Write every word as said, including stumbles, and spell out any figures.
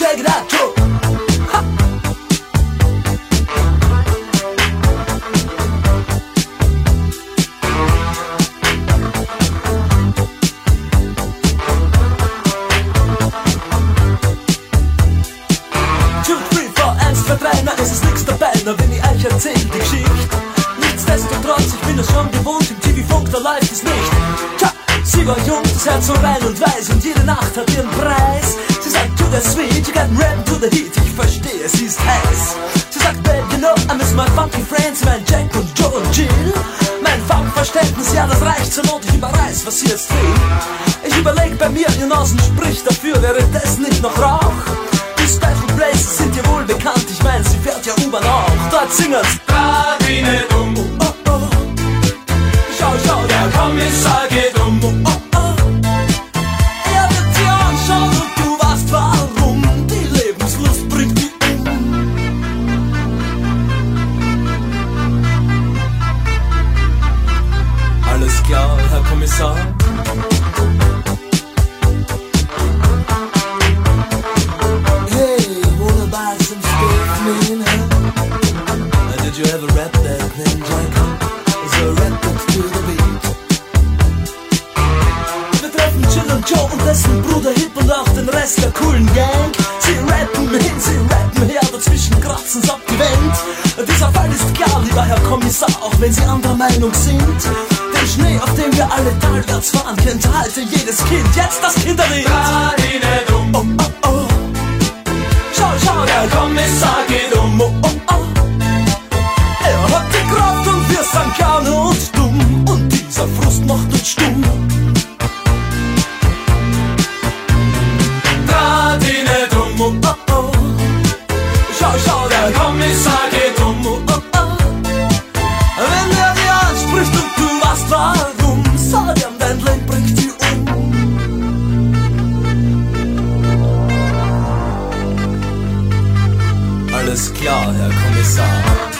check it out, Joe. Ha. Two, three, four, eins, zwei, drei, na es ist nix dabei, na wenn ich euch erzähl die Geschichte. Nichtsdestotrotz, ich bin es schon gewohnt, im T V-Funk, da läuft es nicht. Tja, sie war jung, das Herz so rein und weiß und jede Nacht hat ihren Preis. Sie sagt, to the sweet, you got rap to the heat, ich verstehe, sie ist heiß. Sie sagt, babe, you know, I miss my funky friends, mein Jack und Joe und Jill. Mein Funkverständnis, ja, das reicht zur Not, ich überreiß, was sie jetzt will. Ich überleg bei mir, ihr Nasen spricht dafür, wäre das nicht noch Rauch? Die Special Places sind ihr wohl bekannt, ich mein, sie fährt ja U-Bahn auch. Dort singen's Radine dumm, oh, oh, oh. Schau, schau, der Kommissar geht um. oh, oh, oh. Er wird dir anschauen und du weißt warum. Die Lebenslust bringt die um. Alles klar, Herr Kommissar. Hey, wanna buy some stuff, man, huh? Did you ever rap that thing, Jack? So rap it to the beat. Wir treffen Jill und Joe und dessen Bruder Hip und auch den Rest der coolen Gang. Sie rappen hin, sie rappen her, dazwischen kratzen's ab die Wand. Dieser Fall ist klar, lieber Herr Kommissar, auch wenn Sie anderer Meinung sind. Den Schnee, auf dem wir alle talwärts fahren, kennt heute jedes Kind. Jetzt das Kinderlied. Radine dumm, Oh, oh, oh. Schau, schau, der Kommissar geht um. oh, oh, oh. Er hat die Kraft und wir sind gerne und dumm. Und dieser Frust macht uns stumm. Radine dumm, Oh, oh, oh. Schau, schau, der der Kommissar geht um. Oh, oh. Wenn er dir anspricht und du weißt warum, sag ihm, dein Leben bringt dich um. Alles klar, Herr Kommissar.